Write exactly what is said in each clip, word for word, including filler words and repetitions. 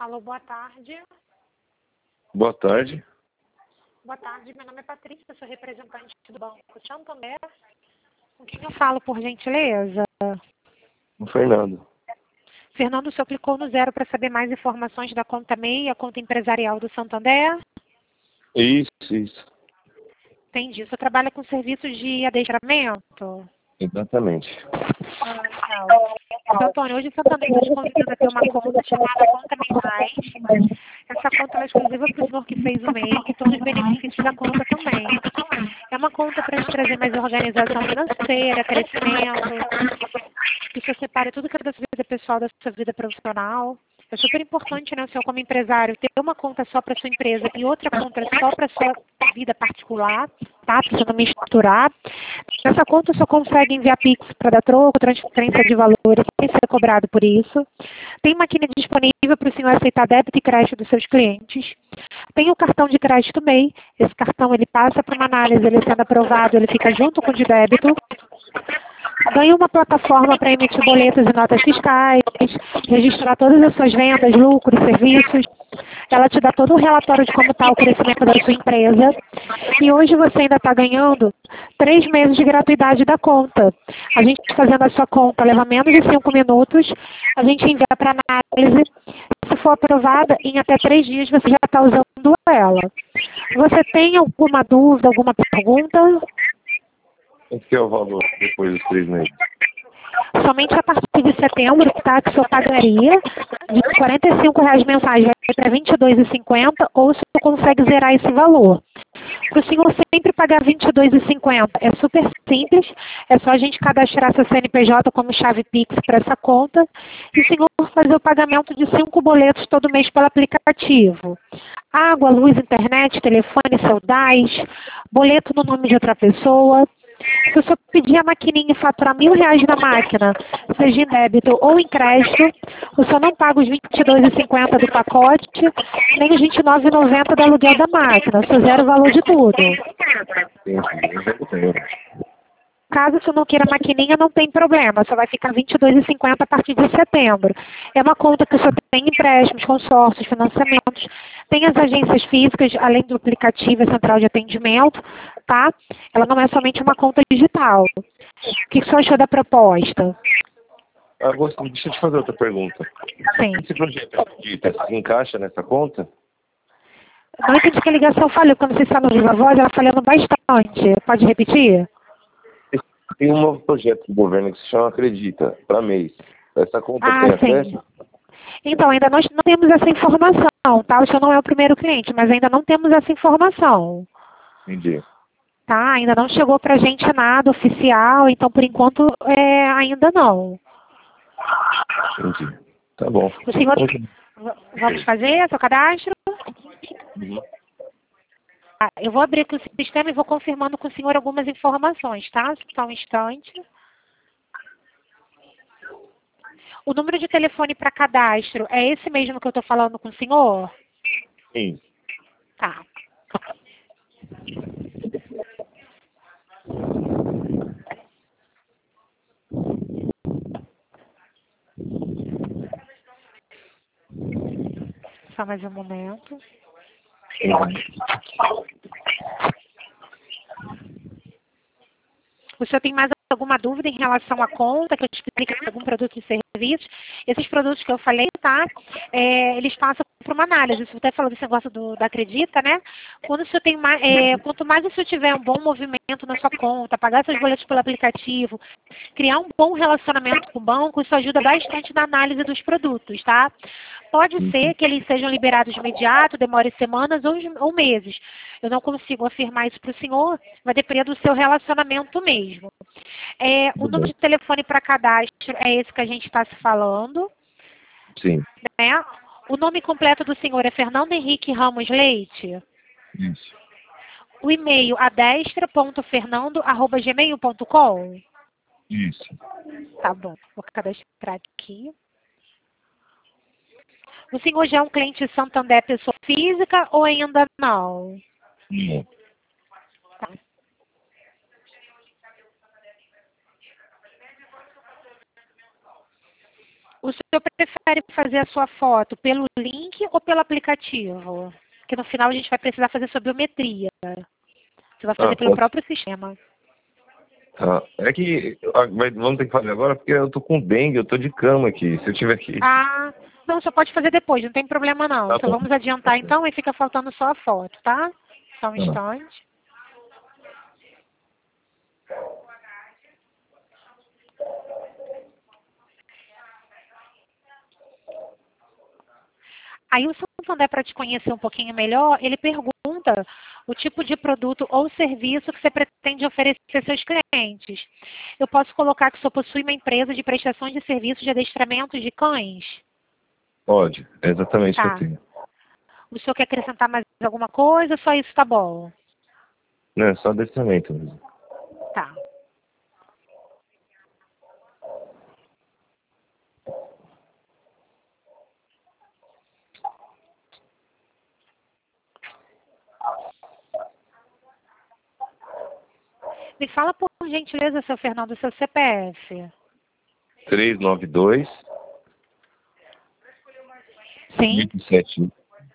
Alô, boa tarde. Boa tarde. Boa tarde, meu nome é Patrícia, sou representante do Banco Santander. Com quem eu falo, por gentileza? O Fernando. Fernando, o senhor clicou no zero para saber mais informações da conta M E I, a conta empresarial do Santander? Isso, isso. Entendi. O senhor trabalha com serviços de adestramento? Exatamente. Ah, legal. Então, Antônio, hoje o Santander está te convidando a ter uma conta chamada Conta M E I Mais. Essa conta é exclusiva para o senhor que fez o M E I e todos os benefícios da conta também. É uma conta para te trazer mais organização financeira, crescimento, que você separe tudo que é da sua vida pessoal, da sua vida profissional. É super importante, né, o senhor como empresário, ter uma conta só para sua empresa e outra conta só para sua vida particular, tá? Para você não misturar. Nessa conta o senhor consegue enviar Pix para dar troco, transferência de valores, sem ser cobrado por isso. Tem máquina disponível para o senhor aceitar débito e crédito dos seus clientes. Tem o cartão de crédito M E I. Esse cartão ele passa para uma análise, ele sendo aprovado, ele fica junto com o de débito. Ganha uma plataforma para emitir boletos e notas fiscais, registrar todas as suas vendas, lucros, serviços. Ela te dá todo o relatório de como está o crescimento da sua empresa. E hoje você ainda está ganhando três meses de gratuidade da conta. A gente fazendo a sua conta leva menos de cinco minutos. A gente envia para análise. Se for aprovada, em até três dias você já está usando ela. Você tem alguma dúvida, alguma pergunta? Quanto que é o valor depois dos três meses? Somente a partir de setembro, tá, que o senhor pagaria de quarenta e cinco reais mensais, vai para vinte e dois reais e cinquenta, ou o senhor consegue zerar esse valor. Para o senhor sempre pagar vinte e dois reais e cinquenta, é super simples, é só a gente cadastrar seu C N P J como chave Pix para essa conta e o senhor fazer o pagamento de cinco boletos todo mês pelo aplicativo. Água, luz, internet, telefone, seu D A S, boleto no nome de outra pessoa. Se o senhor pedir a maquininha e faturar mil reais na máquina, seja em débito ou em crédito, o senhor não paga os vinte e dois reais e cinquenta do pacote, nem os vinte e nove reais e noventa do aluguel da máquina, o senhor zera o valor de tudo. Sim, sim. Caso o senhor não queira maquininha, não tem problema, só vai ficar vinte e dois reais e cinquenta a partir de setembro. É uma conta que o senhor tem empréstimos, consórcios, financiamentos, tem as agências físicas, além do aplicativo e central de atendimento, tá? Ela não é somente uma conta digital. O que o senhor achou da proposta? Ah, você, deixa eu te fazer outra pergunta. Sim. Esse projeto acredita se encaixa nessa conta? Não entendi que a ligação falhou, quando você está no Viva Voz, ela falhando bastante. Pode repetir? Tem um novo projeto do governo que se chama Acredita, para mês. Essa conta Ah, tem sim. acesso? Então, ainda nós não temos essa informação, tá? O senhor não é o primeiro cliente, mas ainda não temos essa informação. Entendi. Tá? Ainda não chegou pra gente nada oficial, então por enquanto é, ainda não. Entendi. Tá bom. O senhor, Ok. v- vamos fazer seu cadastro? Uhum. Ah, eu vou abrir aqui o sistema e vou confirmando com o senhor algumas informações, tá? Só um instante. O número de telefone para cadastro é esse mesmo que eu estou falando com o senhor? Sim. Tá. Só mais um momento. O senhor tem mais alguma dúvida em relação à conta, que eu te explique algum produto e serviço? Esses produtos que eu falei, tá? É, eles passam por uma análise. Você até falou desse negócio do, da Acredita, né? Quando o senhor tem mais, é, quanto mais o senhor tiver um bom movimento na sua conta, pagar seus boletos pelo aplicativo, criar um bom relacionamento com o banco, isso ajuda bastante na análise dos produtos, tá? Pode ser que eles sejam liberados de imediato, demore semanas ou, ou meses. Eu não consigo afirmar isso para o senhor, vai depender do seu relacionamento mesmo. É, o número de telefone para cadastro é esse que a gente está se falando. Sim. Né? O nome completo do senhor é Fernando Henrique Ramos Leite. Isso. O e-mail adestra ponto fernando arroba gmail ponto com. Isso. Tá bom, vou cadastrar aqui. O senhor já é um cliente Santander pessoa física ou ainda não? Sim. Tá. O senhor prefere fazer a sua foto pelo link ou pelo aplicativo? Porque no final a gente vai precisar fazer sua biometria. Você vai fazer Ah, pelo pode. próprio sistema. Tá. É que ah, vai- vamos ter que fazer agora porque eu tô com dengue, eu tô de cama aqui. Se eu tiver que. Ah, não, só pode fazer depois, não tem problema não. Tá Então bom. vamos adiantar então e fica faltando só a foto, tá? Só um Tá. instante. Aí o Santander, para te conhecer um pouquinho melhor, ele pergunta o tipo de produto ou serviço que você pretende oferecer aos seus clientes. Eu posso colocar que o senhor possui uma empresa de prestação de serviços de adestramento de cães? Pode. É exatamente o que eu Tá. tenho. O senhor quer acrescentar mais alguma coisa ou só isso tá bom? Não, é só adestramento mesmo. Tá. Me fala, por gentileza, seu Fernando, seu C P F. três nove dois, Sim. oito sete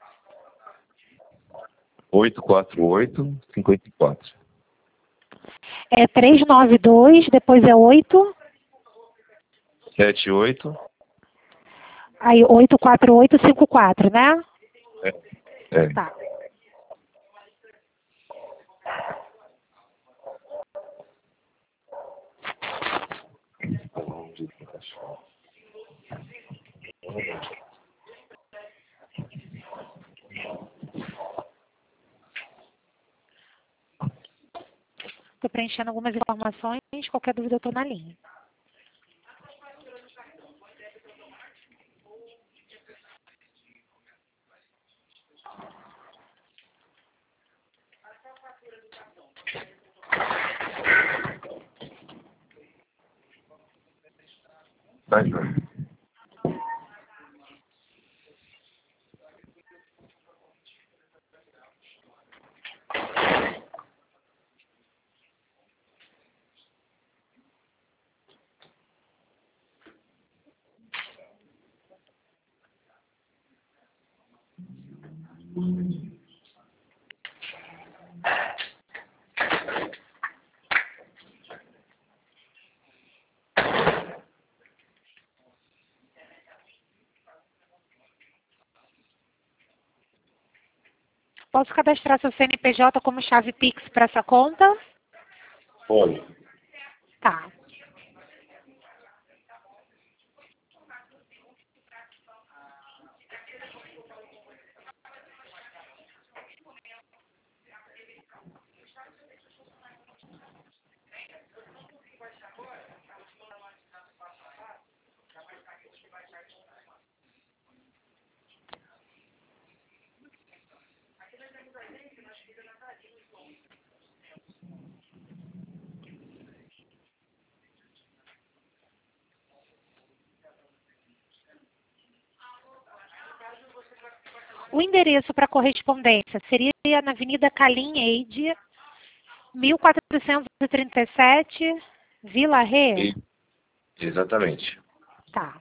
oito quatro oito, cinco quatro. É três nove dois, depois é oito. sete oito. Aí oito quatro oito cinco quatro, né? É. É. Tá. Estou preenchendo algumas informações, qualquer dúvida eu estou na linha. Tá, João. Posso cadastrar seu C N P J como chave Pix para essa conta? Pode. Tá. O endereço para correspondência seria na Avenida Calim Eide, mil quatrocentos e trinta e sete, Vila Ré? E- Exatamente. Tá.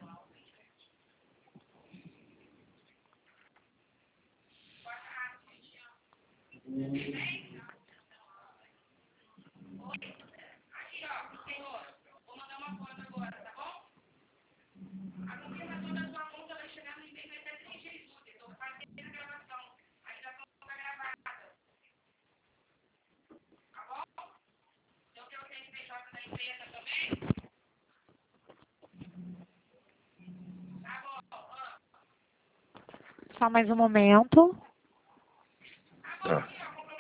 Só mais um momento. Tá.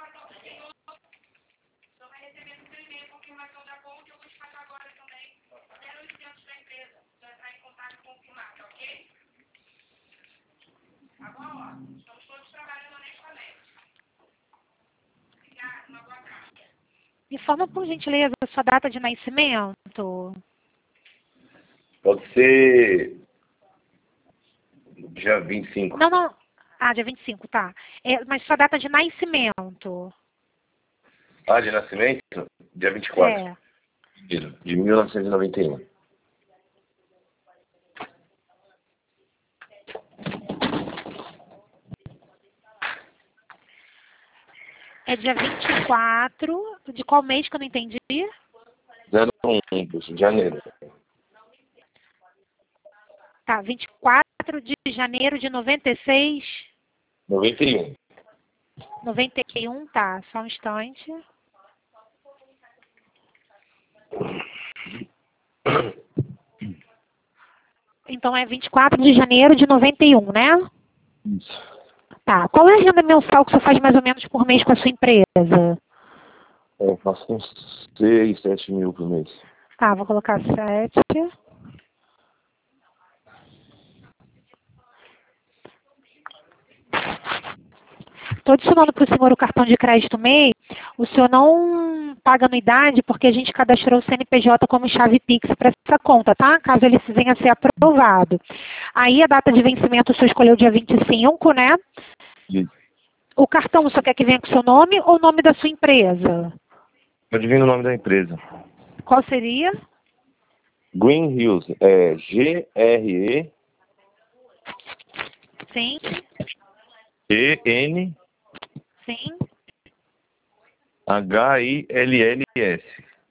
Me informa, por gentileza, a sua data de nascimento. Pode ser dia vinte e cinco. Não, não. Ah, dia vinte e cinco, tá. É, mas sua data de nascimento. Ah, de nascimento? Dia vinte e quatro. É. Isso. De mil novecentos e noventa e um. É dia vinte e quatro. De qual mês que eu não entendi? zero um de janeiro. Tá, vinte e quatro de janeiro de noventa e seis. noventa e um. noventa e um, tá, só um instante. Então é vinte e quatro de janeiro de noventa e um, né? Isso. Tá. Qual é a renda mensal que você faz mais ou menos por mês com a sua empresa? Eu faço uns seis, sete mil por mês. Tá, vou colocar sete. Estou adicionando para o senhor o cartão de crédito M E I. O senhor não paga anuidade porque a gente cadastrou o C N P J como chave Pix para essa conta, tá? Caso ele venha a ser aprovado. Aí a data de vencimento o senhor escolheu dia vinte e cinco, né? Isso. O cartão o senhor quer que venha com o seu nome ou o nome da sua empresa? Adivinha o nome da empresa? Qual seria? Green Hills. É G R Sim, E E N sim. H I L L S.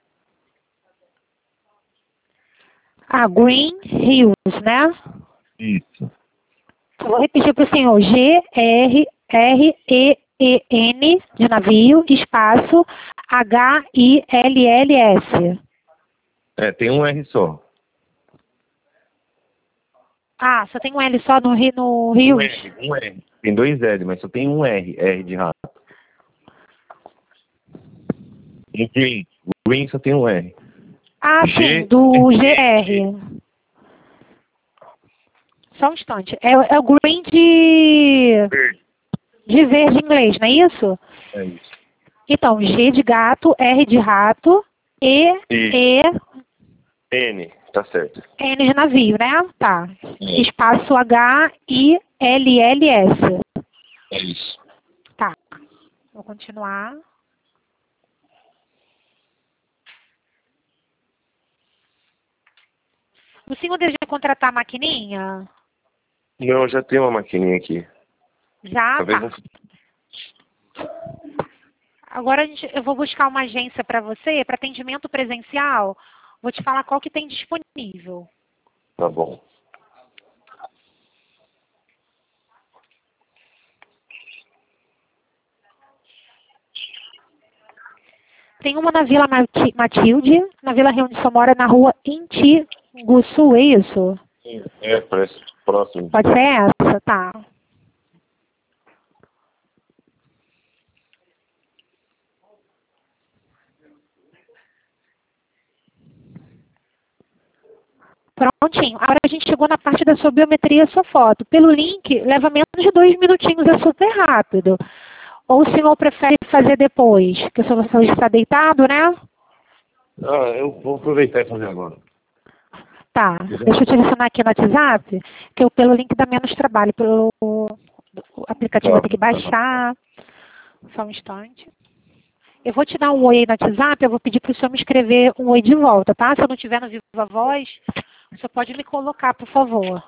Ah, Green Hills, né? Isso. Eu vou repetir para o senhor. G R R E E N de navio, espaço, H I L L S. É, tem um R só. Ah, só tem um L só no, Ri- no Um Rios? R, um R. Tem dois L, mas só tem um R. R de rato. No Green. O Green só tem um R. Ah, G- sim, do G R. Só um instante. É, é o Green de, de verde em inglês, não é isso? É isso. Então, G de gato, R de rato, E, E E, N, tá certo. N de navio, né? Tá. É. Espaço H I L L S. É isso. Tá. Vou continuar. O senhor deseja contratar a maquininha? Não, eu já tenho uma maquininha aqui. Já? Talvez Tá. não. Agora a gente, eu vou buscar uma agência para você, para atendimento presencial. Vou te falar qual que tem disponível. Tá bom. Tem uma na Vila Mati- Matilde, na Vila Rio de Samora, na rua Intiguçu, é isso? É, parece próximo. Pode ser essa? Tá. Prontinho. Agora a gente chegou na parte da sua biometria e sua foto. Pelo link, leva menos de dois minutinhos, é super rápido. Ou o senhor prefere fazer depois? Que o senhor está deitado, né? Ah, eu vou aproveitar e fazer agora. Tá. Deixa eu te adicionar aqui no WhatsApp, que eu, pelo link dá menos trabalho. Pelo o aplicativo Tá. eu tenho que baixar. Só um instante. Eu vou te dar um oi aí no WhatsApp, eu vou pedir para o senhor me escrever um oi de volta, tá? Se eu não tiver no Viva Voz, o senhor pode me colocar, por favor.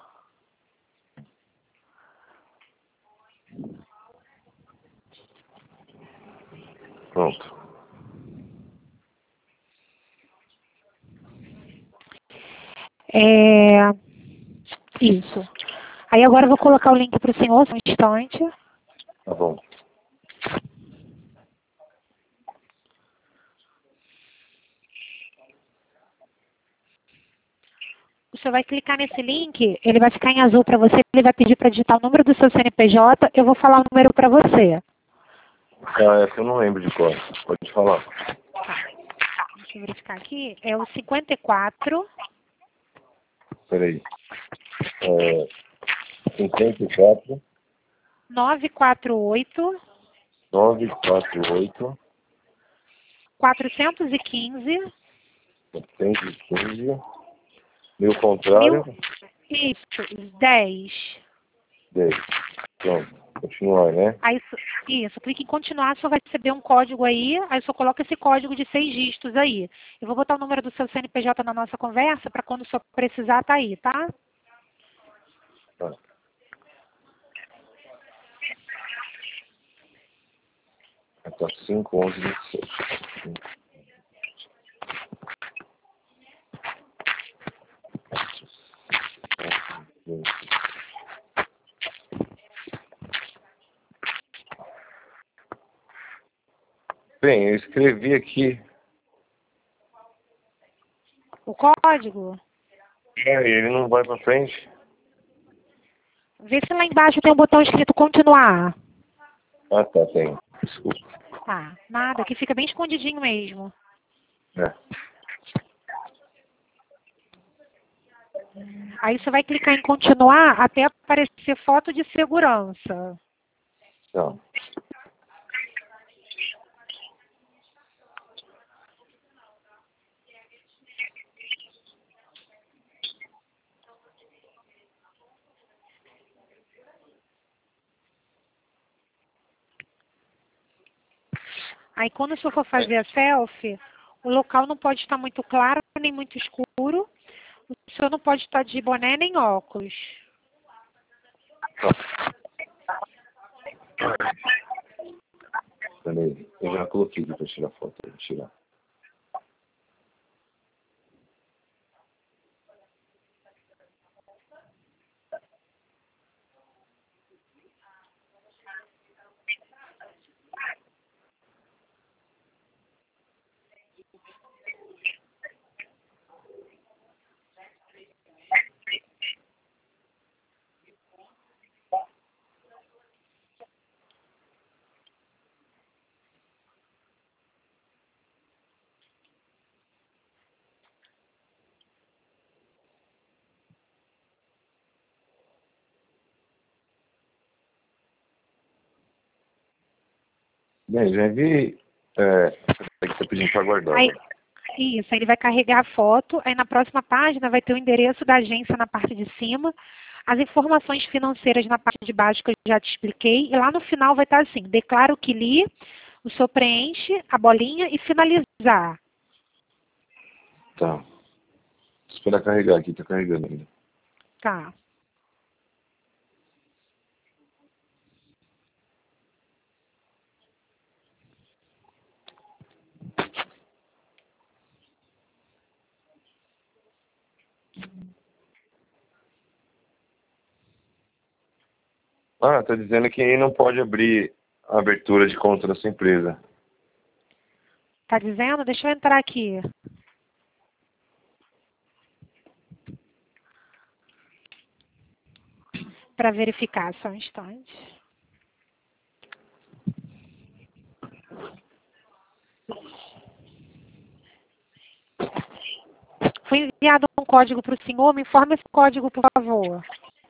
Pronto. É... Isso. Aí agora eu vou colocar o link para o senhor, só um instante. Tá bom. O senhor vai clicar nesse link, ele vai ficar em azul para você, ele vai pedir para digitar o número do seu C N P J, eu vou falar o número para você. Ah, essa eu não lembro de cor. Pode falar. Deixa eu verificar aqui. É o cinquenta e quatro, Peraí. É, cinquenta e quatro, novecentos e quarenta e oito, novecentos e quarenta e oito, quatrocentos e quinze, setecentos e quinze, mil contrário, mil, isso, dez. dez. Pronto. Continuar, né? Aí, isso, isso, clique em continuar, só vai receber um código aí, aí só coloca esse código de seis dígitos aí. Eu vou botar o número do seu C N P J na nossa conversa, para quando o senhor precisar, tá aí, tá? Tá. tá cinco, onze, vinte e sete. Bem, eu escrevi aqui. O código? É, ele não vai pra frente. Vê se lá embaixo tem um botão escrito continuar. Ah, tá, tem. Desculpa. Tá, nada, que fica bem escondidinho mesmo. É. Aí você vai clicar em continuar até aparecer foto de segurança. Não. Aí quando o senhor for fazer a selfie, o local não pode estar muito claro nem muito escuro. O senhor não pode estar de boné nem óculos. Peraí, eu já coloquei aqui pra tirar foto. Vou tirar. Bem, já vi. É, essa que tá pedindo pra guardar. Aí, Né? isso, aí ele vai carregar a foto, aí na próxima página vai ter o endereço da agência na parte de cima, as informações financeiras na parte de baixo que eu já te expliquei, e lá no final vai estar assim, declaro que li, o senhor preenche a bolinha e finalizar. Tá. Esperar carregar aqui, tá carregando ainda. Tá. Ah, tá dizendo que não pode abrir a abertura de conta da sua empresa. Tá dizendo? Deixa eu entrar aqui. Para verificar, só um instante. Foi enviado um código para o senhor, me informe esse código, por favor.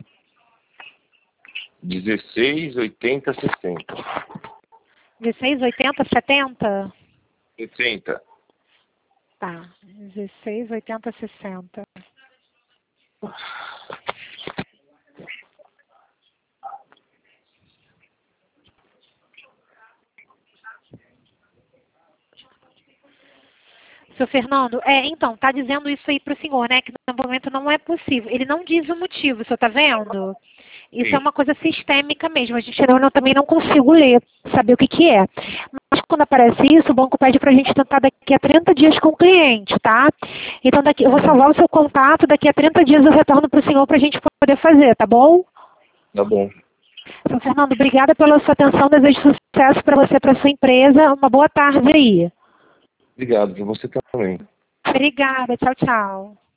dezesseis, oitenta, sessenta. dezesseis, oitenta, setenta? sessenta. Tá, dezesseis, oitenta, sessenta. Seu Fernando, é, então, tá dizendo isso aí para o senhor, né? Que no momento não é possível. Ele não diz o motivo, o senhor tá vendo? Isso Sim. é uma coisa sistêmica mesmo. A gente não, eu também não consigo ler, saber o que que é. Mas quando aparece isso, o banco pede para a gente tentar daqui a trinta dias com o cliente, tá? Então daqui, eu vou salvar o seu contato, daqui a trinta dias eu retorno para o senhor para a gente poder fazer, tá bom? Tá bom. Seu Fernando, obrigada pela sua atenção, desejo sucesso para você e para sua empresa. Uma boa tarde aí. Obrigado, pra você também. Obrigada, tchau, tchau.